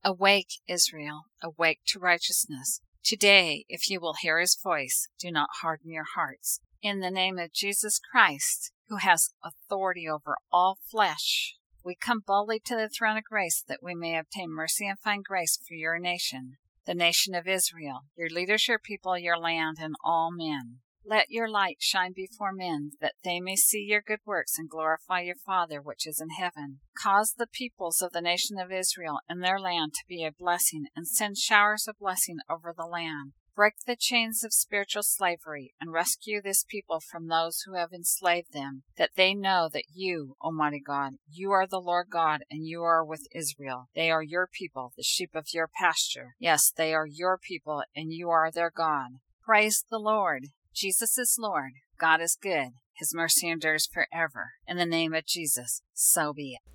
Awake, Israel, awake to righteousness. Today, if you will hear his voice, do not harden your hearts. In the name of Jesus Christ, who has authority over all flesh, we come boldly to the throne of grace that we may obtain mercy and find grace for your nation, the nation of Israel, your leaders, your people, your land, and all men. Let your light shine before men, that they may see your good works and glorify your Father which is in heaven. Cause the peoples of the nation of Israel and their land to be a blessing, and send showers of blessing over the land. Break the chains of spiritual slavery, and rescue this people from those who have enslaved them, that they know that you, Almighty God, you are the Lord God, and you are with Israel. They are your people, the sheep of your pasture. Yes, they are your people, and you are their God. Praise the Lord. Jesus is Lord. God is good. His mercy endures forever. In the name of Jesus, so be it.